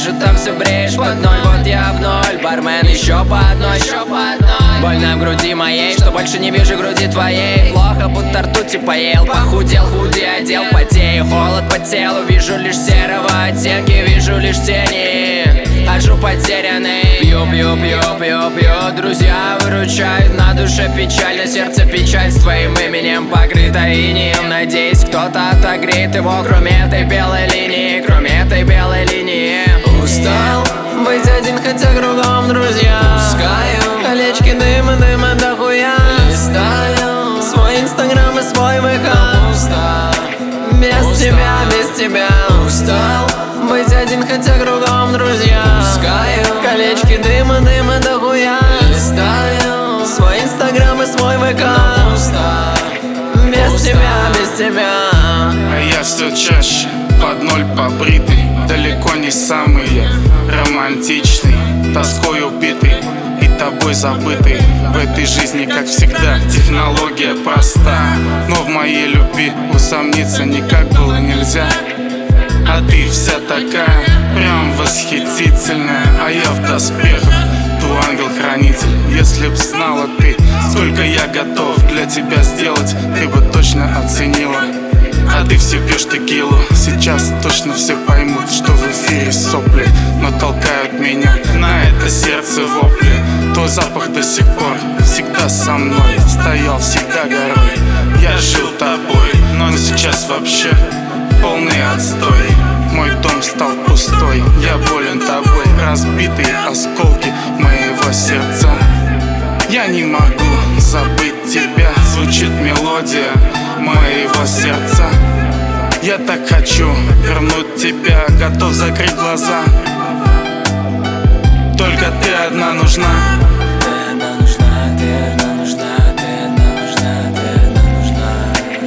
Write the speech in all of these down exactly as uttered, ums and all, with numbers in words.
вижу, там все бреешь под ноль. Вот я в ноль, бармен еще по одной, еще по одной. Больно в груди моей, что больше не вижу груди твоей. Плохо, будто ртути поел, похудел, худи одел, потею, холод по телу. Вижу лишь серого оттенки, вижу лишь тени. Хожу потерянный. Пью, пью, пью, пью, пью. Друзья выручают, на душе печаль, на сердце печаль. С твоим именем покрыто инеем. Надеюсь, кто-то отогреет его, кроме этой белой линии, кроме этой белой линии. Устал быть один, хотя кругом друзья. Пускаю колечки дыма, дыма дохуя. Листаю свой инстаграм и свой ВК. Пусто. Без Устал. тебя, без тебя. Устал быть один, хотя кругом друзья. Пускаю колечки дыма, дыма дохуя. Листаю свой инстаграм и свой ВК. Пусто. Без Пусто. тебя, без тебя. А я все чаще под ноль побритый, далеко не самый я романтичный, тоской убитый и тобой забытый. В этой жизни, как всегда, технология проста, но в моей любви усомниться никак было нельзя. А ты вся такая, прям восхитительная, а я в доспехах, твой ангел-хранитель. Если б знала ты, сколько я готов для тебя сделать, ты бы точно оценила. А ты все пьешь текилу. Сейчас точно все поймут, что в эфире сопли, но толкают меня на это сердце вопли. Твой запах до сих пор всегда со мной, стоял всегда горой. Я жил тобой, но сейчас вообще полный отстой. Мой дом стал пустой, я болен тобой. Разбитые осколки моего сердца. Я не могу забыть тебя, звучит мелодия моего сердца. Я так хочу вернуть тебя, готов закрыть глаза. Только ты одна нужна. Ты одна нужна, ты одна нужна, ты одна нужна, ты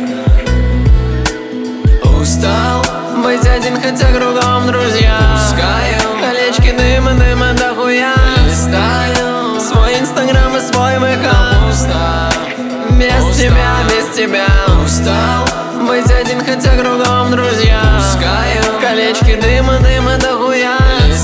одна нужна. Устал быть один, хотя кругом друзья. Пускаю колечки дыма, дыма дохуя. Листаю свой инстаграм и свой ВК. Пусто. Без Устал. тебя, без тебя. Устал быть один, хотя кругом друзья. Пускаю колечки дыма, дыма дохуя.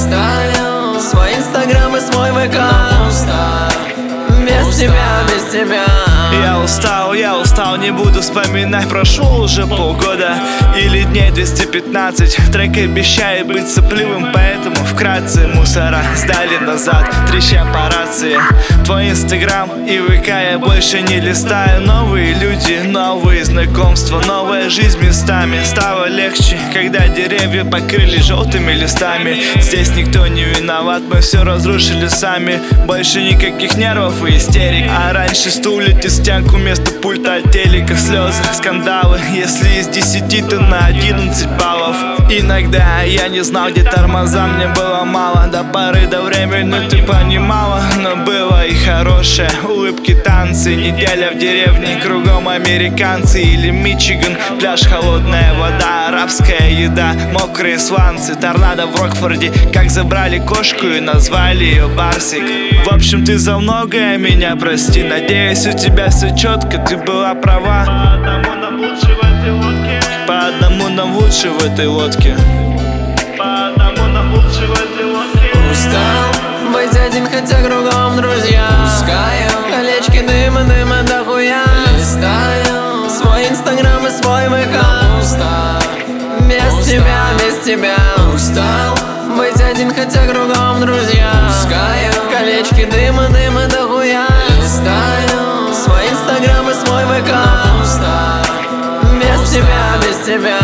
Листаю свой инстаграм и свой ВК. Пусто. Без Устал. тебя, без тебя. Я устал, я устал, не буду вспоминать. Прошло уже полгода или дней двести пятнадцать. Трек обещает быть сопливым, поэтому вкратце мусора сдали назад, треща по рации. Твой инстаграм и ВК я больше не листаю. Новые люди, новые знакомства, новая жизнь местами. Стало легче, когда деревья покрыли желтыми листами. Здесь никто не виноват, мы все разрушили сами. Больше никаких нервов и истерик. А раньше стулить и стенку вместо пульта от телека. Слезы, скандалы, если из десяти, то на одиннадцать баллов. Иногда я не знал, где тормоза, мне было мало. До поры до времени ты понимала, но было и хорошее. Улыбки, танцы, неделя в деревне, кругом американцы или Мичиган. Пляж, холодная вода, арабская еда, мокрые сланцы, торнадо в Рокфорде. Как забрали кошку и назвали ее Барсик. В общем, ты за многое меня прости. Надеюсь, у тебя все четко, ты была права. По одному нам лучше в этой лодке. По одному нам лучше в этой лодке. По одному нам лучше в этой лодке. Устал быть один, хотя кругом друзья. Пускаю колечки дыма, дыма дохуя. Листаю свой инстаграм и свой ВК. Пусто. Без Устал. тебя, без тебя. Устал быть один, хотя кругом друзья. Пускаю колечки дыма, дыма дохуя. Листаю свой инстаграм и свой ВК. Пусто. Без Устал. тебя, без тебя.